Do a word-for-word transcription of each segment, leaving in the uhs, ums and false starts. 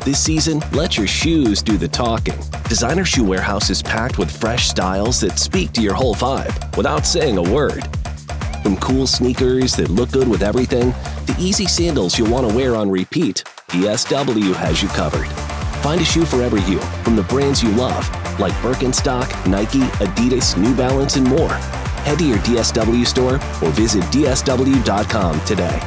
This season, let your shoes do the talking. Designer Shoe Warehouse is packed with fresh styles that speak to your whole vibe without saying a word. From cool sneakers that look good with everything, to easy sandals you'll want to wear on repeat, D S W has you covered. Find a shoe for every you, from the brands you love, like Birkenstock, Nike, Adidas, New Balance, and more. Head to your D S W store or visit D S W dot com today.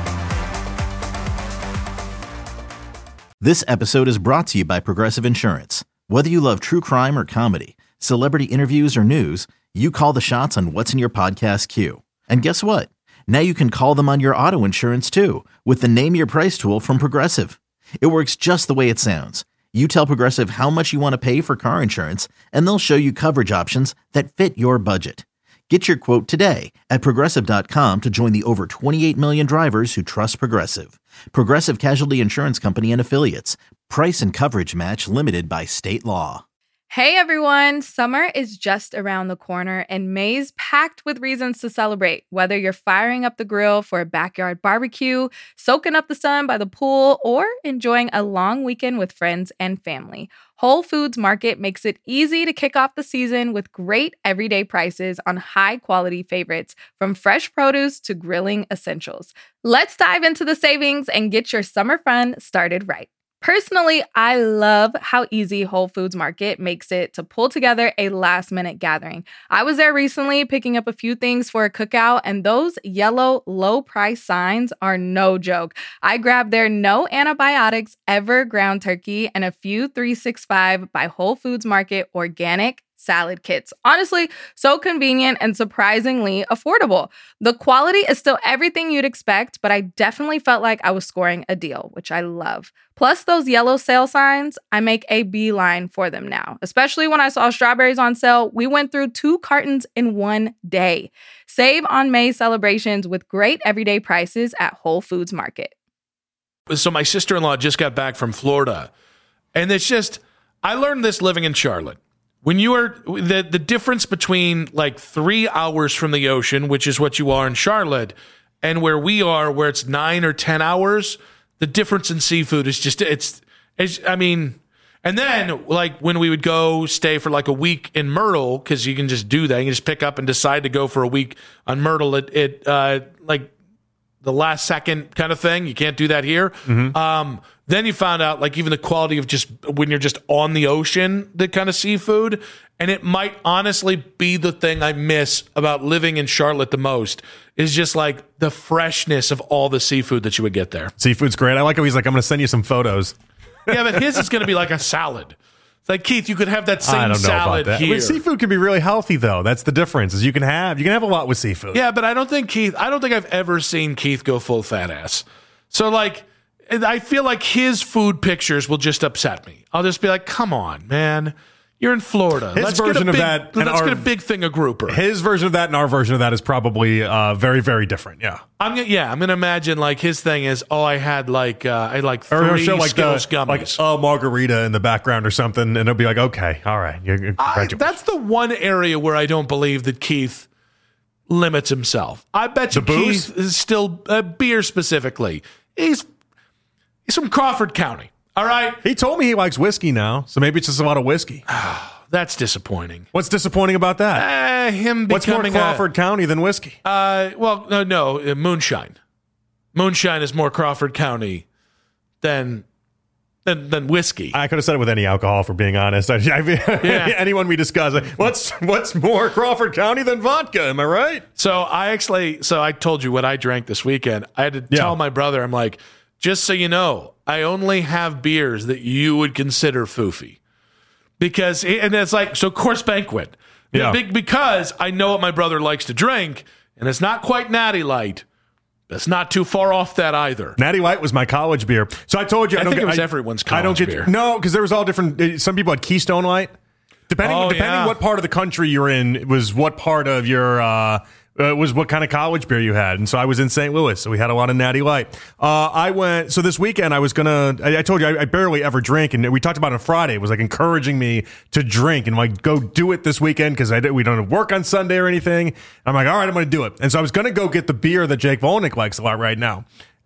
This episode is brought to you by Progressive Insurance. Whether you love true crime or comedy, celebrity interviews or news, you call the shots on what's in your podcast queue. And guess what? Now you can call them on your auto insurance too with the Name Your Price tool from Progressive. It works just the way it sounds. You tell Progressive how much you want to pay for car insurance, and they'll show you coverage options that fit your budget. Get your quote today at Progressive dot com to join the over twenty-eight million drivers who trust Progressive. Progressive Casualty Insurance Company and Affiliates. Price and coverage match limited by state law. Hey everyone, summer is just around the corner and May's packed with reasons to celebrate. Whether you're firing up the grill for a backyard barbecue, soaking up the sun by the pool, or enjoying a long weekend with friends and family, Whole Foods Market makes it easy to kick off the season with great everyday prices on high-quality favorites, from fresh produce to grilling essentials. Let's dive into the savings and get your summer fun started right. Personally, I love how easy Whole Foods Market makes it to pull together a last-minute gathering. I was there recently picking up a few things for a cookout, and those yellow low-price signs are no joke. I grabbed their no antibiotics ever ground turkey and a few three sixty-five by Whole Foods Market organic salad kits. Honestly, so convenient and surprisingly affordable. The quality is still everything you'd expect, but I definitely felt like I was scoring a deal, which I love. Plus those yellow sale signs, I make a beeline for them now. Especially when I saw strawberries on sale, we went through two cartons in one day. Save on May celebrations with great everyday prices at Whole Foods Market. So my sister-in-law just got back from Florida, and it's just, I learned this living in Charlotte. When you are, the, the difference between like three hours from the ocean, which is what you are in Charlotte, and where we are, where it's nine or ten hours, the difference in seafood is just, it's, it's I mean, and then like when we would go stay for like a week in Myrtle, because you can just do that, you can just pick up and decide to go for a week on Myrtle, it, it uh, like the last second kind of thing. You can't do that here. Mm-hmm. Um, then you found out like even the quality of just when you're just on the ocean, the kind of seafood. And it might honestly be the thing I miss about living in Charlotte the most is just like the freshness of all the seafood that you would get there. Seafood's great. I like how he's like, I'm going to send you some photos. Yeah, but his is going to be like a salad. It's like, Keith, you could have that same I don't know salad about that. here. But seafood can be really healthy, though. That's the difference. Is you can have you can have a lot with seafood. Yeah, but I don't think Keith. I don't think I've ever seen Keith go full fat ass. So like, I feel like his food pictures will just upset me. I'll just be like, come on, man. You're in Florida. His let's version get a big, of that, let's our, get a big thing of grouper. His version of that and our version of that is probably uh, very, very different. Yeah, I'm gonna, yeah, I'm gonna imagine like his thing is, oh, I had like uh, I had like three or show like Skittles the, gummies, like oh margarita in the background or something, and it'll be like, okay, all right. You're, you're I, that's the one area where I don't believe that Keith limits himself. I bet you Keith is still uh, beer specifically. He's he's from Crawford County. All right. He told me he likes whiskey now, so maybe it's just a lot of whiskey. That's disappointing. What's disappointing about that? Uh, him What's more becoming Crawford a, County than whiskey? Uh, well, no, no, uh, moonshine. Moonshine is more Crawford County than than than whiskey. I could have said it with any alcohol, for being honest. I, I mean, yeah. Anyone we discuss, like, what's what's more Crawford County than vodka? Am I right? So I actually, so I told you what I drank this weekend. I had to yeah. tell my brother, I'm like, just so you know, I only have beers that you would consider foofy. Because, and it's like, so Course Banquet. Yeah. Because I know what my brother likes to drink, and it's not quite Natty Light. But it's not too far off that either. Natty Light was my college beer. So I told you. I, I don't think get, it was I, everyone's college I don't get, beer. No, because there was all different. Some people had Keystone Light. Depending, oh, depending yeah. what part of the country you're in, was what part of your uh, uh, was what kind of college beer you had. And so I was in Saint Louis, so we had a lot of Natty Light. Uh, I went. So this weekend I was gonna. I, I told you I, I barely ever drink, and we talked about it on Friday. It was like encouraging me to drink, and like go do it this weekend because I we don't have work on Sunday or anything. I'm like, all right, I'm gonna do it. And so I was gonna go get the beer that Jake Volnick likes a lot right now.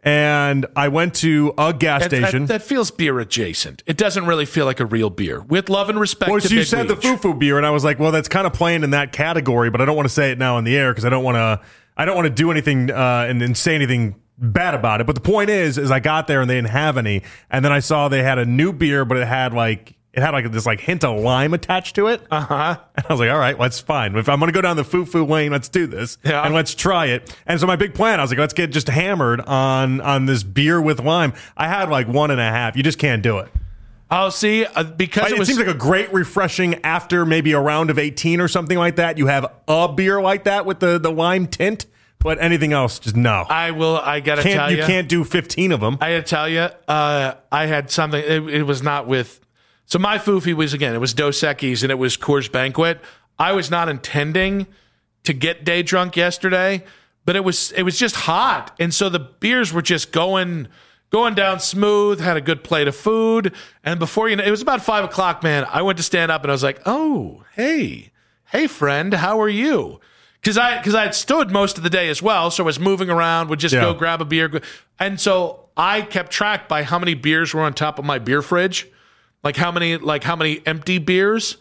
and I went to a gas That, that, station. that feels beer adjacent. It doesn't really feel like a real beer. With love and respect Well, to so you Big said the Weege. foo-foo beer, and I was like, well, that's kind of playing in that category, but I don't want to say it now on the air because I don't want to. I don't want to do anything uh, and, and say anything bad about it. But the point is, is I got there and they didn't have any, and then I saw they had a new beer, but it had like it had like this like hint of lime attached to it. Uh huh. And I was like, all right, well, that's fine. If I'm going to go down the foo-foo lane, let's do this. Yeah. And let's try it. And so my big plan, I was like, let's get just hammered on on this beer with lime. I had like one and a half. You just can't do it. Oh, see, uh, because It, it was seems like a great refreshing after maybe a round of eighteen or something like that. You have a beer like that with the, the lime tint, but anything else, just no. I will. I gotta Can't, tell you you, can't do fifteen of them. I gotta tell you, uh, I had something. It, it was not with. So my foofy was again. It was Dos Equis and it was Coors Banquet. I was not intending to get day drunk yesterday, but it was it was just hot, and so the beers were just going. Going down smooth, had a good plate of food, and before you know, it was about five o'clock, man. I went to stand up and I was like, oh, hey, hey, friend, how are you? Because I, because I had stood most of the day as well, so I was moving around, would just Yeah. go grab a beer. And so I kept track by how many beers were on top of my beer fridge, like how many, like how many empty beers.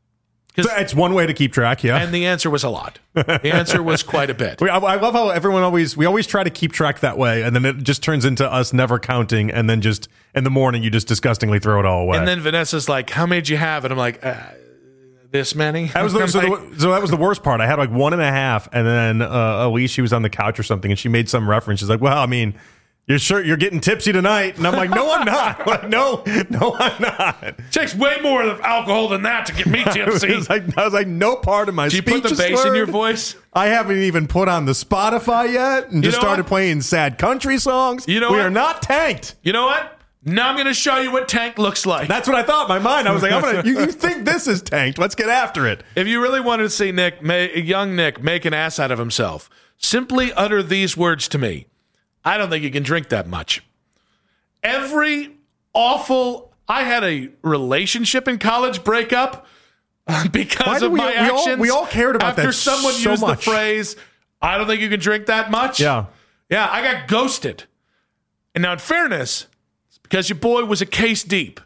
So it's one way to keep track, yeah. And the answer was a lot. The answer was quite a bit. We- I, I love how everyone always, we always try to keep track that way, and then it just turns into us never counting, and then just in the morning you just disgustingly throw it all away. And then Vanessa's like, how many did you have? And I'm like, uh, this many? That was the, I'm so, like, the, so that was the worst part. I had like one and a half, and then uh, Elise, she was on the couch or something, and she made some reference. She's like, "Well, I mean, you're sure you're getting tipsy tonight?" And I'm like, "No, I'm not. I'm like, no, no, I'm not." takes way more of alcohol than that to get me I tipsy. was like, I was like, no part of my Do you speech put the is bass in slurred. your voice? I haven't even put on the Spotify yet, and You just know started what? playing sad country songs. You know we what? are not tanked. You know what? Now I'm going to show you what tank looks like. That's what I thought in my mind. I was like, I'm gonna. You, you think this is tanked? Let's get after it. If you really wanted to see Nick, ma- young Nick, make an ass out of himself, simply utter these words to me. I don't think you can drink that much. Every awful... I had a relationship in college breakup Why because do of we- my we all- actions. we all cared about after that someone so used much. the phrase, I don't think you can drink that much. Yeah. Yeah, I got ghosted. And now, in fairness, it's because your boy was a case deep.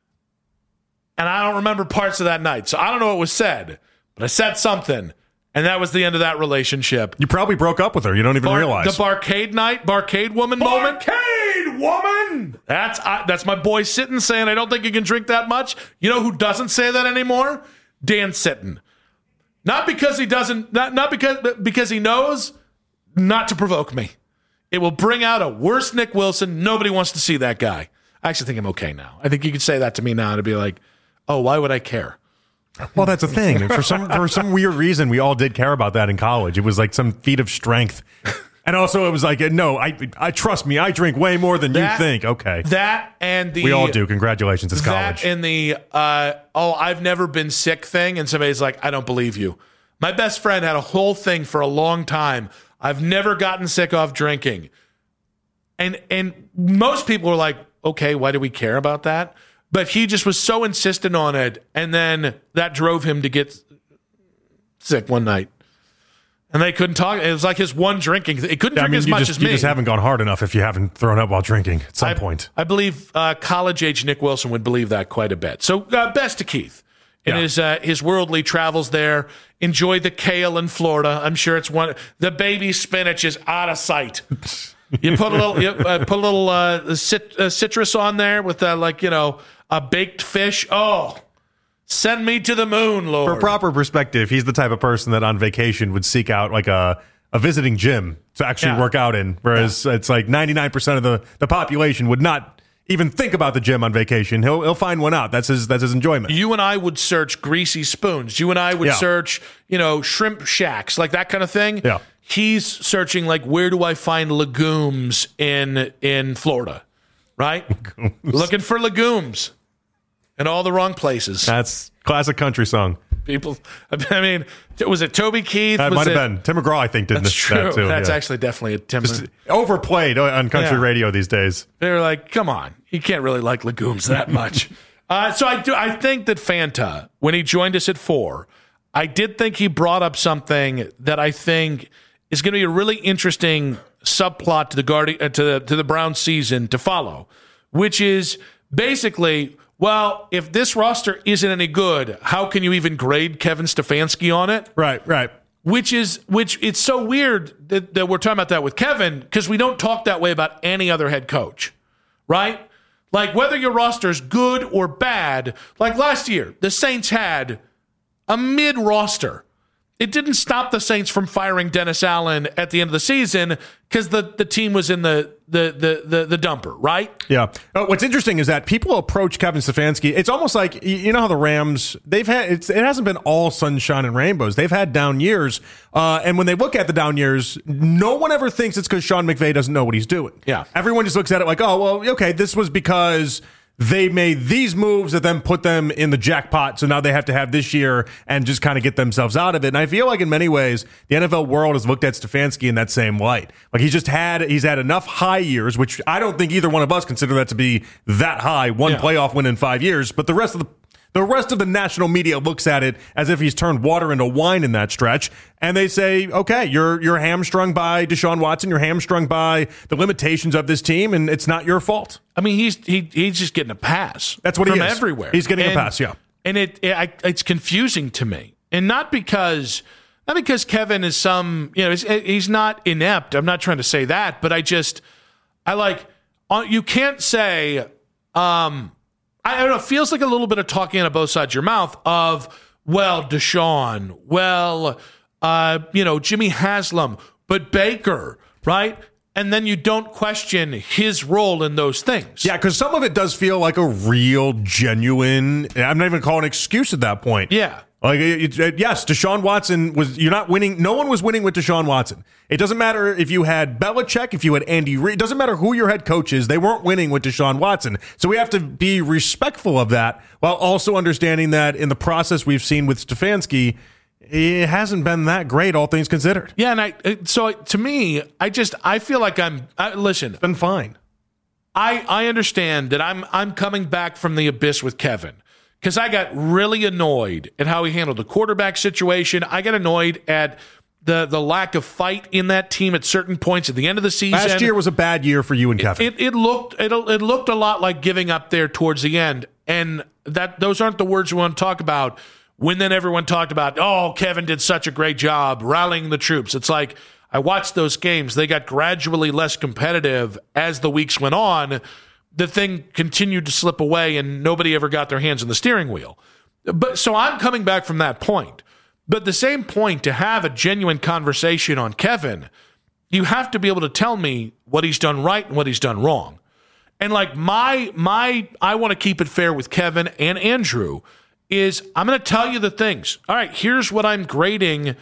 And I don't remember parts of that night. So I don't know what was said, but I said something. And that was the end of that relationship. You probably broke up with her. You don't even Bar- realize. The barcade night, barcade woman moment. Barcade woman! That's, I, that's my boy Sitton saying, I don't think you can drink that much. You know who doesn't say that anymore? Dan Sitton. Not because he doesn't, not, not because, but because he knows not to provoke me. It will bring out a worse Nick Wilson. Nobody wants to see that guy. I actually think I'm okay now. I think you could say that to me now and it'd be like, oh, why would I care? Well, that's a thing. For some for some weird reason, we all did care about that in college. It was like some feat of strength. And also, it was like, no, I, I trust me. I drink way more than That- you think. Okay, That and the... we all do. Congratulations, it's college. That and the, uh, oh, I've never been sick thing. And somebody's like, I don't believe you. My best friend had a whole thing for a long time. I've never gotten sick off drinking. And and most people were like, okay, why do we care about that? But he just was so insistent on it. And then that drove him to get sick one night. And they couldn't talk. It was like his one drinking. He couldn't I drink mean, as you much just, as you me. just haven't gone hard enough if you haven't thrown up while drinking at some I, point. I believe uh, college-age Nick Wilson would believe that quite a bit. So uh, best to Keith in Yeah. his uh, his worldly travels there. Enjoy the kale in Florida. I'm sure it's one. The baby spinach is out of sight. You put a little, you, uh, put a little uh, cit, uh, citrus on there with uh, like you know a baked fish. Oh, send me to the moon, Lord. For proper perspective, he's the type of person that on vacation would seek out like a, a visiting gym to actually Yeah. work out in, whereas it's like ninety-nine percent of the, the population would not even think about the gym on vacation. He'll he'll find one out. That's his that's his enjoyment. You and I would search greasy spoons. You and I would Yeah. search, you know, shrimp shacks, like that kind of thing. Yeah. He's searching like, where do I find legumes in in Florida? Right? Looking for legumes in all the wrong places. That's classic country song. People, I mean, was it Toby Keith? That was might have it- been Tim McGraw. I think did That's this, true. that too. That's yeah. actually definitely a Tim. Just overplayed on country Yeah. radio these days. They're like, come on, you can't really like legumes that much. uh, so I do. I think that Fanta, when he joined us at four, I did think he brought up something that I think is going to be a really interesting subplot to the Guardi- uh, to the to the Browns season to follow, which is basically, well, if this roster isn't any good, how can you even grade Kevin Stefanski on it? Right, right. Which is which it's so weird that, that we're talking about that with Kevin, because we don't talk that way about any other head coach, right? Like, whether your roster is good or bad, like last year, the Saints had a mid roster. It didn't stop the Saints from firing Dennis Allen at the end of the season because the, the team was in the the, the the the dumper, right? Yeah. Uh, what's interesting is that people approach Kevin Stefanski. It's almost like, you know how the Rams, they've had, it's, it hasn't been all sunshine and rainbows. They've had down years. Uh, and when they look at the down years, no one ever thinks it's because Sean McVay doesn't know what he's doing. Yeah. Everyone just looks at it like, oh, well, okay, this was because they made these moves that then put them in the jackpot, so now they have to have this year and just kind of get themselves out of it. And I feel like in many ways, the N F L world has looked at Stefanski in that same light. Like, he's just had, he's had enough high years, which I don't think either one of us consider that to be that high, one yeah. playoff win in five years, but the rest of the The rest of the national media looks at it as if he's turned water into wine in that stretch, and they say, okay, you're you're hamstrung by Deshaun Watson, you're hamstrung by the limitations of this team, and it's not your fault. I mean, he's he he's just getting a pass. That's what from he is. everywhere. He's getting and, a pass, yeah. And it, it I, it's confusing to me, and not because not because Kevin is some, you know, he's, he's not inept. I'm not trying to say that, but I just I like you can't say. Um, I don't know. It feels like a little bit of talking out of both sides of your mouth of, well, Deshaun, well, uh, you know, Jimmy Haslam, but Baker, right? And then you don't question his role in those things. Yeah, because some of it does feel like a real, genuine, I'm not even calling an excuse at that point. Yeah. Like, it, it, yes, Deshaun Watson was, you're not winning. No one was winning with Deshaun Watson. It doesn't matter if you had Belichick, if you had Andy Reid. It doesn't matter who your head coach is. They weren't winning with Deshaun Watson. So we have to be respectful of that while also understanding that in the process we've seen with Stefanski, it hasn't been that great, all things considered. Yeah, and I so to me, I just I feel like I'm I, listen. It's been fine. I I understand that I'm I'm coming back from the abyss with Kevin. Because I got really annoyed at how he handled the quarterback situation. I got annoyed at the the lack of fight in that team at certain points at the end of the season. Last year was a bad year for you and Kevin. It, it, it looked it, it looked a lot like giving up there towards the end, and that those aren't the words we want to talk about. When then everyone talked about, oh, Kevin did such a great job rallying the troops. It's like, I watched those games. They got gradually less competitive as the weeks went on. The thing continued to slip away and nobody ever got their hands on the steering wheel. But so I'm coming back from that point. But the same point, to have a genuine conversation on Kevin, you have to be able to tell me what he's done right and what he's done wrong. And like my, my, I want to keep it fair with Kevin and Andrew is I'm going to tell you the things. All right, here's what I'm grading.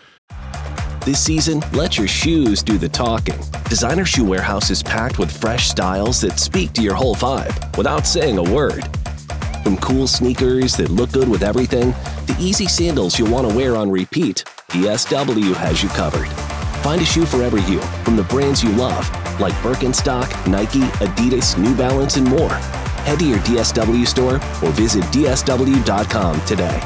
This season, let your shoes do the talking. Designer Shoe Warehouse is packed with fresh styles that speak to your whole vibe without saying a word. From cool sneakers that look good with everything, to easy sandals you'll want to wear on repeat, D S W has you covered. Find a shoe for every you from the brands you love, like Birkenstock, Nike, Adidas, New Balance, and more. Head to your D S W store or visit D S W dot com today.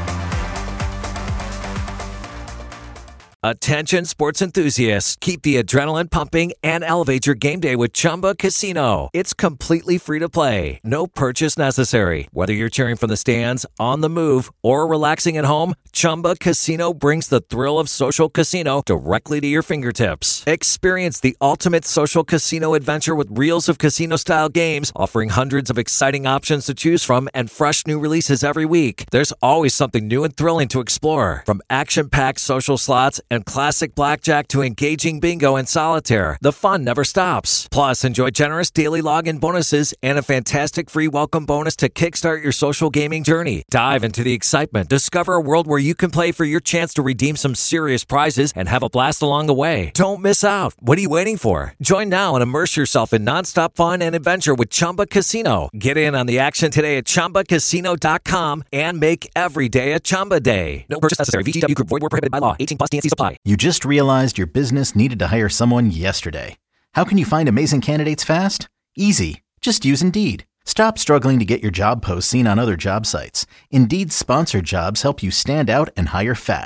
Attention sports enthusiasts, keep the adrenaline pumping and elevate your game day with Chumba Casino. It's completely free to play. No purchase necessary. Whether you're cheering from the stands, on the move, or relaxing at home, Chumba Casino brings the thrill of social casino directly to your fingertips. Experience the ultimate social casino adventure with reels of casino-style games, offering hundreds of exciting options to choose from and fresh new releases every week. There's always something new and thrilling to explore. From action-packed social slots and classic blackjack to engaging bingo and solitaire, the fun never stops. Plus, enjoy generous daily login bonuses and a fantastic free welcome bonus to kickstart your social gaming journey. Dive into the excitement. Discover a world where you can play for your chance to redeem some serious prizes and have a blast along the way. Don't miss out. What are you waiting for? Join now and immerse yourself in nonstop fun and adventure with Chumba Casino. Get in on the action today at Chumba Casino dot com and make every day a Chumba day. No purchase necessary. V G W Group. Void where prohibited by law. eighteen plus. T N C supply. You just realized your business needed to hire someone yesterday. How can you find amazing candidates fast? Easy. Just use Indeed. Stop struggling to get your job posts seen on other job sites. Indeed's sponsored jobs help you stand out and hire fast.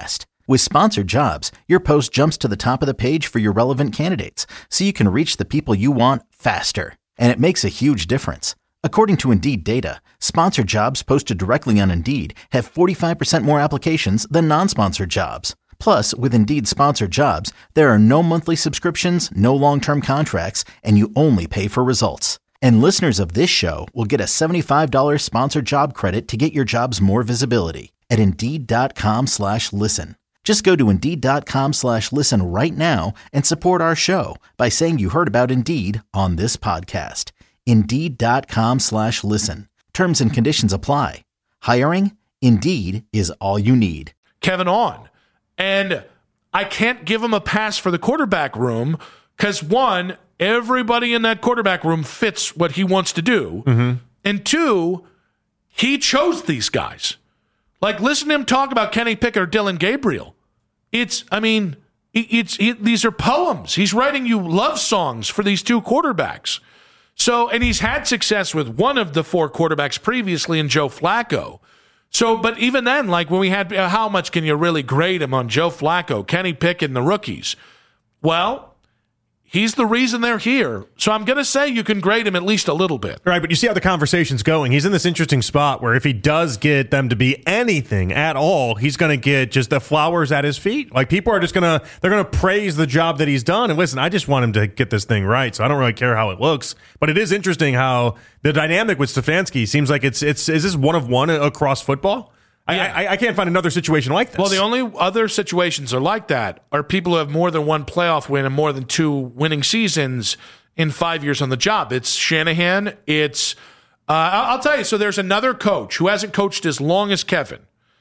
With Sponsored Jobs, your post jumps to the top of the page for your relevant candidates, so you can reach the people you want faster. And it makes a huge difference. According to Indeed data, sponsored jobs posted directly on Indeed have forty-five percent more applications than non-sponsored jobs. Plus, with Indeed Sponsored Jobs, there are no monthly subscriptions, no long-term contracts, and you only pay for results. And listeners of this show will get a seventy-five dollars sponsored job credit to get your jobs more visibility at Indeed.com slash listen. Just go to Indeed.com slash listen right now and support our show by saying you heard about Indeed on this podcast. Indeed.com slash listen. Terms and conditions apply. Hiring? Indeed is all you need. Kevin on. And I can't give him a pass for the quarterback room because, one, everybody in that quarterback room fits what he wants to do. Mm-hmm. And two, he chose these guys. Like, listen to him talk about Kenny Pickett or Dylan Gabriel. It's, I mean, it's it, these are poems. He's writing you love songs for these two quarterbacks. So, and he's had success with one of the four quarterbacks previously in Joe Flacco. So, but even then, like when we had, how much can you really grade him on Joe Flacco, Kenny Pickett, and the rookies? Well, he's the reason they're here. So I'm going to say you can grade him at least a little bit. Right, but you see how the conversation's going. He's in this interesting spot where if he does get them to be anything at all, he's going to get just the flowers at his feet. Like, people are just going to, they're going to praise the job that he's done. And listen, I just want him to get this thing right, so I don't really care how it looks. But it is interesting how the dynamic with Stefanski seems like it's, it's is this one of one across football? Yeah. I, I, I can't find another situation like this. Well, the only other situations are like that are people who have more than one playoff win and more than two winning seasons in five years on the job. It's Shanahan. It's, uh, I'll tell you, so there's another coach who hasn't coached as long as Kevin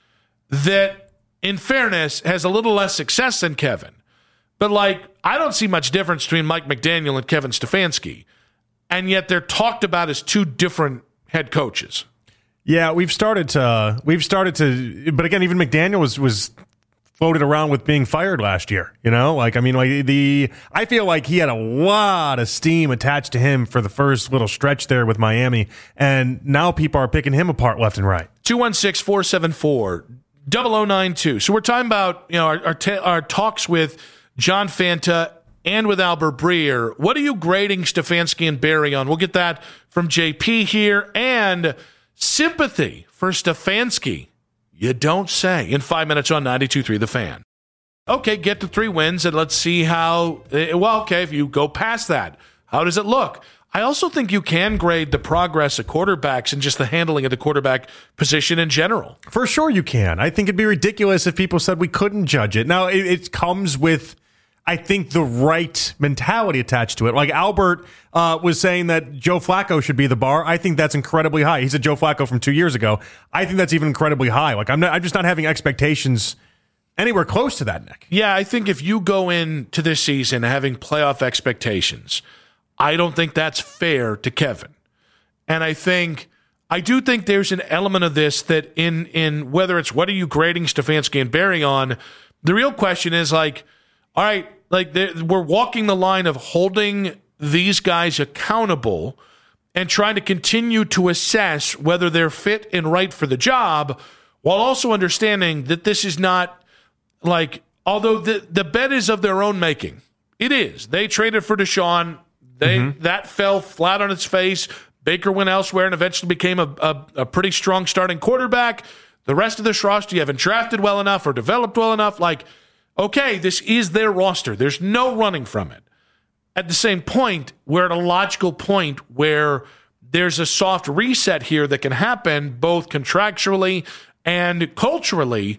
that, in fairness, has a little less success than Kevin. But, like, I don't see much difference between Mike McDaniel and Kevin Stefanski. And yet they're talked about as two different head coaches. Yeah, we've started to, we've started to, but again, even McDaniel was, was floated around with being fired last year, you know, like, I mean, like the, I feel like he had a lot of steam attached to him for the first little stretch there with Miami. And now people are picking him apart left and right. two one six, four seven four, zero zero nine two. So we're talking about, you know, our, our, ta- our talks with John Fanta and with Albert Breer. What are you grading Stefanski and Barry on? We'll get that from J P here. And sympathy for Stefanski, you don't say, in five minutes on ninety-two point three The Fan. Okay, get to three wins, and let's see how, well, okay, if you go past that, how does it look? I also think you can grade the progress of quarterbacks and just the handling of the quarterback position in general. For sure you can. I think it'd be ridiculous if people said we couldn't judge it. Now, it, it comes with, I think, the right mentality attached to it. Like Albert uh, was saying that Joe Flacco should be the bar. I think that's incredibly high. He said Joe Flacco from two years ago. I think that's even incredibly high. Like I'm not, I'm just not having expectations anywhere close to that, Nick. Yeah, I think if you go into this season having playoff expectations, I don't think that's fair to Kevin. And I think, I do think there's an element of this that in, in whether it's what are you grading Stefanski and Barry on, the real question is like, all right, like we're walking the line of holding these guys accountable and trying to continue to assess whether they're fit and right for the job, while also understanding that this is not like, although the, the bet is of their own making. It is. They traded for Deshaun. They mm-hmm. That fell flat on its face. Baker went elsewhere and eventually became a, a, a pretty strong starting quarterback. The rest of this roster, you haven't drafted well enough or developed well enough. Like, okay, this is their roster. There's no running from it. At the same point, we're at a logical point where there's a soft reset here that can happen both contractually and culturally.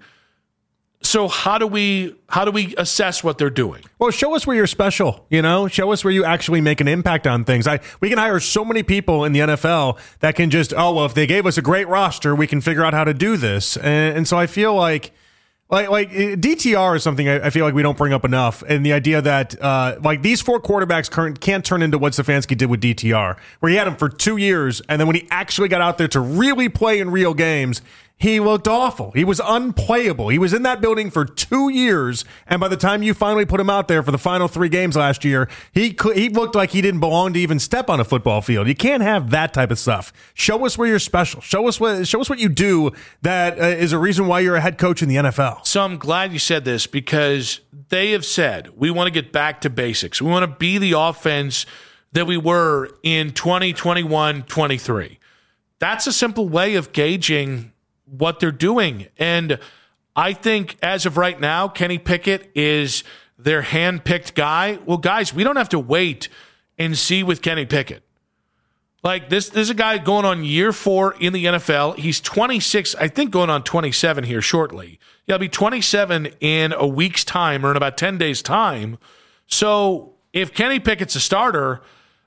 So how do we how do we assess what they're doing? Well, show us where you're special, you know? Show us where you actually make an impact on things. I we can hire so many people in the N F L that can just, oh, well, if they gave us a great roster, we can figure out how to do this. And, and so I feel like Like, like D T R is something I, I feel like we don't bring up enough. And the idea that, uh, like, these four quarterbacks current can't turn into what Stefanski did with D T R, where he had him for two years. And then when he actually got out there to really play in real games, he looked awful. He was unplayable. He was in that building for two years, and by the time you finally put him out there for the final three games last year, he could, he looked like he didn't belong to even step on a football field. You can't have that type of stuff. Show us where you're special. Show us what show us what you do that uh, is a reason why you're a head coach in the N F L. So I'm glad you said this, because they have said we want to get back to basics. We want to be the offense that we were in twenty twenty-one twenty-three. That's a simple way of gauging what they're doing. And I think as of right now, Kenny Pickett is their hand-picked guy. Well, guys, we don't have to wait and see with Kenny Pickett. Like, this, this is a guy going on year four in the N F L. He's twenty-six, I think going on twenty-seven here shortly. He'll be twenty-seven in a week's time, or in about ten days' time. So if Kenny Pickett's a starter,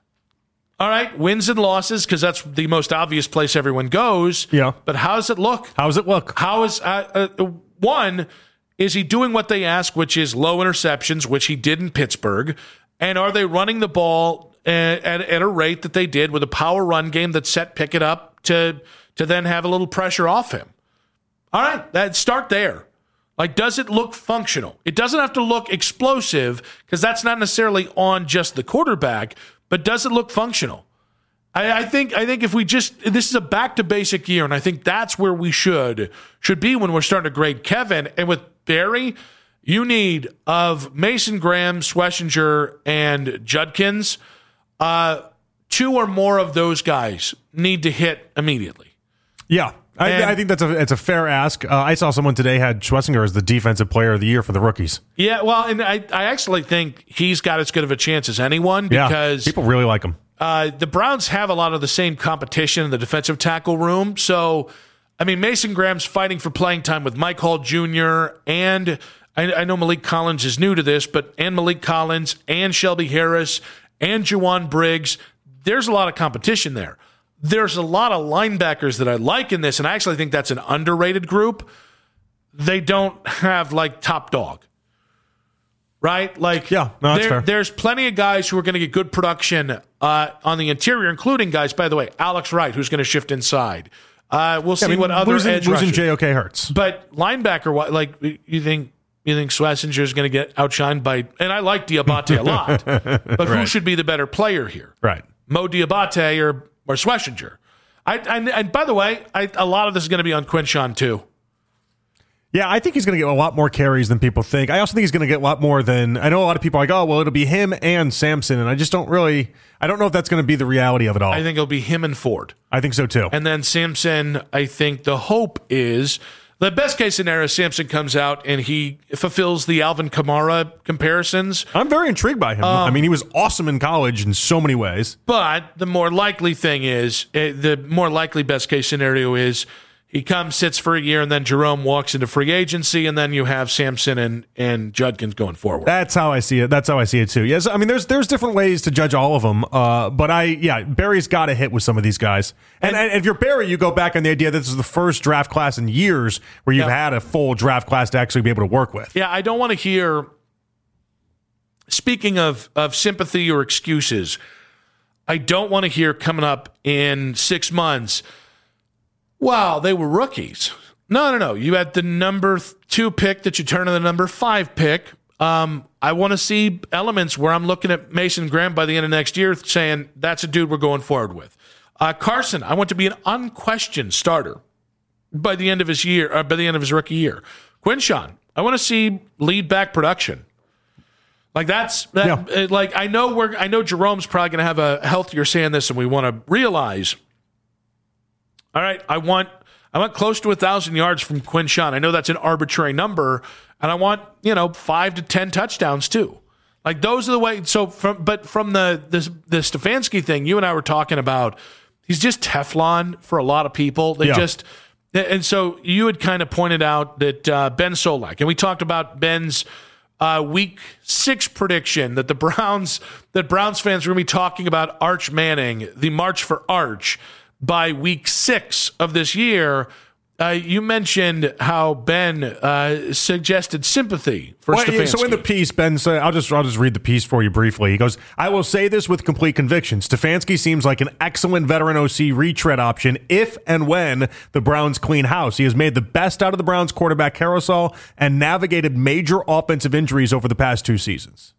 all right, wins and losses, because that's the most obvious place everyone goes. Yeah. But how does it look? How does it look? How is, uh, uh, one, is he doing what they ask, which is low interceptions, which he did in Pittsburgh? And are they running the ball at, at, at a rate that they did with a power run game that set Pickett up to, to then have a little pressure off him? All right, that start there. Like, does it look functional? It doesn't have to look explosive, because that's not necessarily on just the quarterback, but does it look functional? I, I think I think if we just, this is a back to basic year, and I think that's where we should should be when we're starting to grade Kevin. And with Barry, you need of Mason Graham, Schlesinger, and Judkins, uh, two or more of those guys need to hit immediately. Yeah. I, And- I think that's a it's a fair ask. Uh, I saw someone today had Schlesinger as the defensive player of the year for the rookies. Yeah, well, and I, I actually think he's got as good of a chance as anyone, because yeah, people really like him. Uh, the Browns have a lot of the same competition in the defensive tackle room. So, I mean, Mason Graham's fighting for playing time with Mike Hall Junior, and I, I know Malik Collins is new to this, but and Malik Collins and Shelby Harris and Juwan Briggs. There's a lot of competition there. There's a lot of linebackers that I like in this, and I actually think that's an underrated group. They don't have, like, top dog, right? Like, yeah, no, that's there, fair. There's plenty of guys who are going to get good production uh, on the interior, including guys, by the way, Alex Wright, who's going to shift inside. Uh, we'll see Yeah, I mean, what other losing, edge losing rushers. J O K hurts. But linebacker, like, you think you think Schlesinger is going to get outshined by, and I like Diabate a lot, but who Right. should be the better player here? Right. Mo Diabate or or Schlesinger. I, I, and by the way, I, a lot of this is going to be on Quinshawn too. Yeah, I think he's going to get a lot more carries than people think. I also think he's going to get a lot more than, I know a lot of people are like, oh, well, it'll be him and Sampson, and I just don't really, I don't know if that's going to be the reality of it all. I think it'll be him and Ford. I think so too. And then Sampson, I think the hope is, the best case scenario, Sampson comes out and he fulfills the Alvin Kamara comparisons. I'm very intrigued by him. Um, I mean, he was awesome in college in so many ways. But the more likely thing is, uh, the more likely best case scenario is he comes, sits for a year, and then Jerome walks into free agency, and then you have Sampson and, and Judkins going forward. That's how I see it. That's how I see it too. Yes, I mean, there's there's different ways to judge all of them. Uh, but I, yeah, Barry's got to hit with some of these guys. And, and if you're Barry, you go back on the idea that this is the first draft class in years where you've Yeah. had a full draft class to actually be able to work with. Yeah, I don't want to hear, speaking of, of sympathy or excuses, I don't want to hear coming up in six months, wow, they were rookies. No, no, no. You had the number two pick that you turn to the number five pick. Um, I want to see elements where I'm looking at Mason Graham by the end of next year saying, that's a dude we're going forward with. Uh, Carson, I want to be an unquestioned starter by the end of his year, uh, by the end of his rookie year. Quinshawn, I want to see lead back production. Like that's that. Yeah. uh, Like I know we're. I know Jerome's probably going to have a healthier say in this, and we want to realize. All right, I want. I want close to a thousand yards from Quinshawn. I know that's an arbitrary number, and I want you know five to ten touchdowns too. Like those are the way. So from but from the the the Stefanski thing, you and I were talking about. He's just Teflon for a lot of people. They Yeah. just. And so you had kind of pointed out that uh, Ben Solak, and we talked about Ben's uh, week six prediction that the Browns, that Browns fans were going to be talking about Arch Manning, the March for Arch, by week six of this year. Uh, you mentioned how Ben uh, suggested sympathy for well, Stefanski. So in the piece, Ben said, I'll just I'll just read the piece for you briefly. He goes, I will say this with complete conviction. Stefanski seems like an excellent veteran O C retread option if and when the Browns clean house. He has made the best out of the Browns quarterback carousel and navigated major offensive injuries over the past two seasons.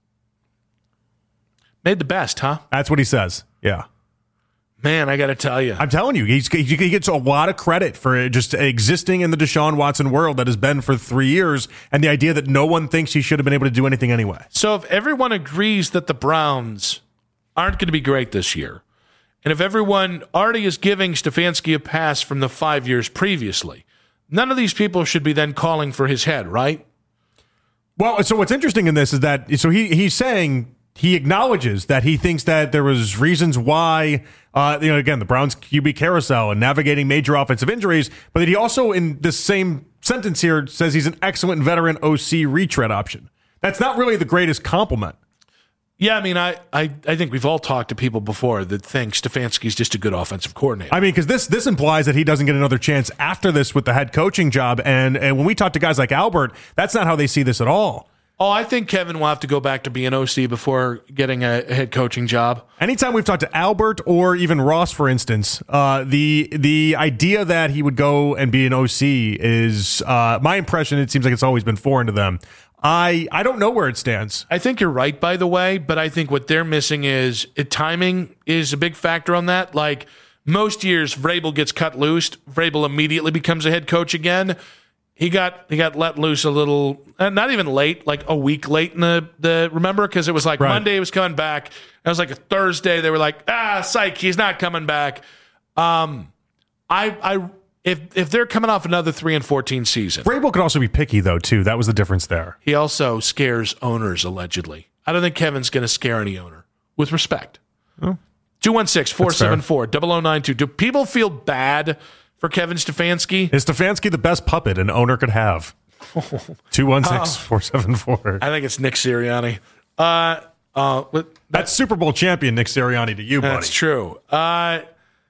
Made the best, huh? That's what he says. Yeah. Man, I got to tell you. I'm telling you, he's, he gets a lot of credit for just existing in the Deshaun Watson world that has been for three years, and the idea that no one thinks he should have been able to do anything anyway. So if everyone agrees that the Browns aren't going to be great this year, and if everyone already is giving Stefanski a pass from the five years previously, none of these people should be then calling for his head, right? Well, so what's interesting in this is that, so he he's saying... He acknowledges that he thinks that there was reasons why, uh, you know, again, the Browns Q B carousel and navigating major offensive injuries, but that he also, in this same sentence here, says he's an excellent veteran O C retread option. That's not really the greatest compliment. Yeah, I mean, I, I, I think we've all talked to people before that think Stefanski's just a good offensive coordinator. I mean, because this this implies that he doesn't get another chance after this with the head coaching job, and, and when we talk to guys like Albert, that's not how they see this at all. Oh, I think Kevin will have to go back to being O C before getting a head coaching job. Anytime we've talked to Albert or even Ross, for instance, uh, the the idea that he would go and be an O C is uh, my impression. It seems like it's always been foreign to them. I I don't know where it stands. I think you're right, by the way, but I think what they're missing is it, timing is a big factor on that. Like most years, Vrabel gets cut loose. Vrabel immediately becomes a head coach again. He got he got let loose a little, not even late, like a week late in the, the remember? Because it was like right. Monday he was coming back. It was like a Thursday. They were like, ah, psych, he's not coming back. Um, I I if if they're coming off another three and fourteen season. Vrabel could also be picky, though, too. That was the difference there. He also scares owners, allegedly. I don't think Kevin's going to scare any owner, with respect. Oh. two one six, four seven four, zero zero nine two. Do people feel bad for Kevin Stefanski? Is Stefanski the best puppet an owner could have? two one six, four seven four. I think it's Nick Sirianni. Uh, uh, that, That's Super Bowl champion Nick Sirianni to you, buddy. That's true. Uh,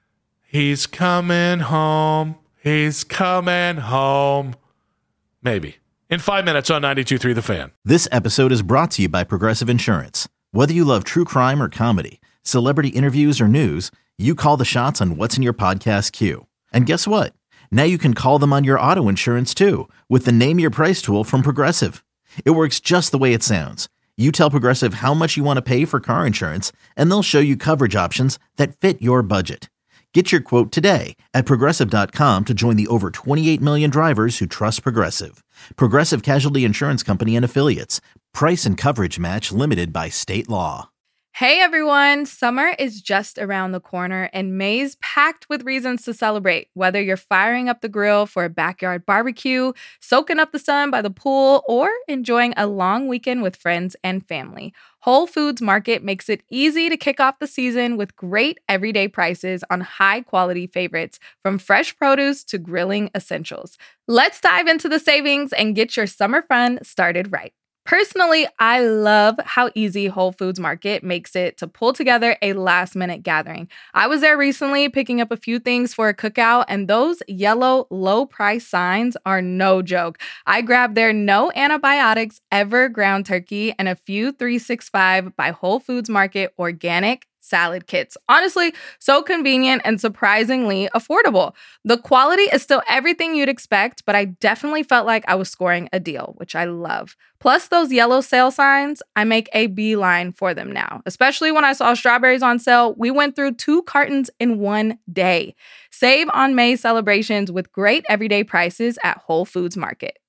he's coming home. He's coming home. Maybe. In five minutes on ninety-two point three The Fan. This episode is brought to you by Progressive Insurance. Whether you love true crime or comedy, celebrity interviews or news, you call the shots on what's in your podcast queue. And guess what? Now you can call them on your auto insurance too with the Name Your Price tool from Progressive. It works just the way it sounds. You tell Progressive how much you want to pay for car insurance, and they'll show you coverage options that fit your budget. Get your quote today at Progressive dot com to join the over twenty-eight million drivers who trust Progressive. Progressive Casualty Insurance Company and Affiliates. Price and coverage match limited by state law. Hey everyone, summer is just around the corner and May's packed with reasons to celebrate. Whether you're firing up the grill for a backyard barbecue, soaking up the sun by the pool, or enjoying a long weekend with friends and family, Whole Foods Market makes it easy to kick off the season with great everyday prices on high-quality favorites, from fresh produce to grilling essentials. Let's dive into the savings and get your summer fun started right. Personally, I love how easy Whole Foods Market makes it to pull together a last-minute gathering. I was there recently picking up a few things for a cookout, and those yellow low-price signs are no joke. I grabbed their no antibiotics ever ground turkey and a few three sixty-five by Whole Foods Market organic salad kits. Honestly, so convenient and surprisingly affordable. The quality is still everything you'd expect, but I definitely felt like I was scoring a deal, which I love. Plus those yellow sale signs, I make a beeline for them now. Especially when I saw strawberries on sale, we went through two cartons in one day. Save on May celebrations with great everyday prices at Whole Foods Market.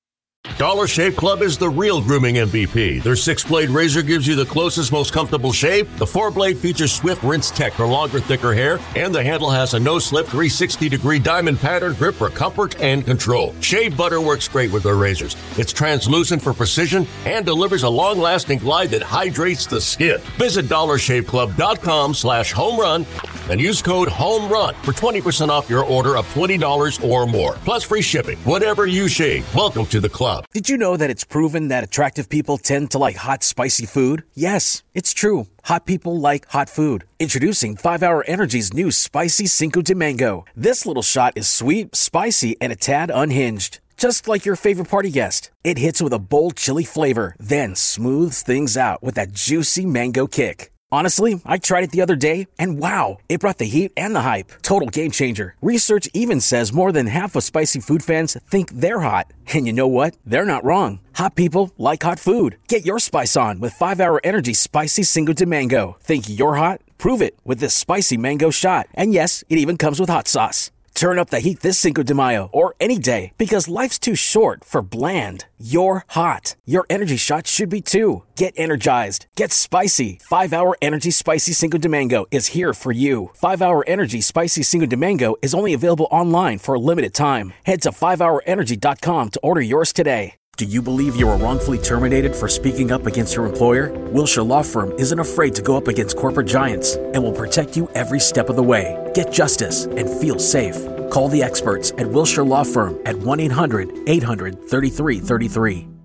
Dollar Shave Club is the real grooming M V P. Their six-blade razor gives you the closest, most comfortable shave. The four-blade features Swift Rinse Tech for longer, thicker hair. And the handle has a no-slip three sixty degree diamond pattern grip for comfort and control. Shave butter works great with their razors. It's translucent for precision and delivers a long-lasting glide that hydrates the skin. Visit dollar shave club dot com slash home run and use code HOMERUN for twenty percent off your order of twenty dollars or more, plus free shipping. Whatever you shave, welcome to the club. Did you know that it's proven that attractive people tend to like hot, spicy food? Yes, it's true. Hot people like hot food. Introducing five hour Energy's new Spicy Cinco de Mango. This little shot is sweet, spicy, and a tad unhinged. Just like your favorite party guest. It hits with a bold chili flavor, then smooths things out with that juicy mango kick. Honestly, I tried it the other day, and wow, it brought the heat and the hype. Total game changer. Research even says more than half of spicy food fans think they're hot. And you know what? They're not wrong. Hot people like hot food. Get your spice on with five hour Energy Spicy Cinco de Mango. Think you're hot? Prove it with this spicy mango shot. And yes, it even comes with hot sauce. Turn up the heat this Cinco de Mayo or any day because life's too short for bland. You're hot. Your energy shot should be too. Get energized. Get spicy. five hour Energy Spicy Cinco de Mango is here for you. five hour Energy Spicy Cinco de Mango is only available online for a limited time. Head to five hour energy dot com to order yours today. Do you believe you were wrongfully terminated for speaking up against your employer? Wilshire Law Firm isn't afraid to go up against corporate giants and will protect you every step of the way. Get justice and feel safe. Call the experts at Wilshire Law Firm at one eight hundred eight hundred thirty-three thirty-three.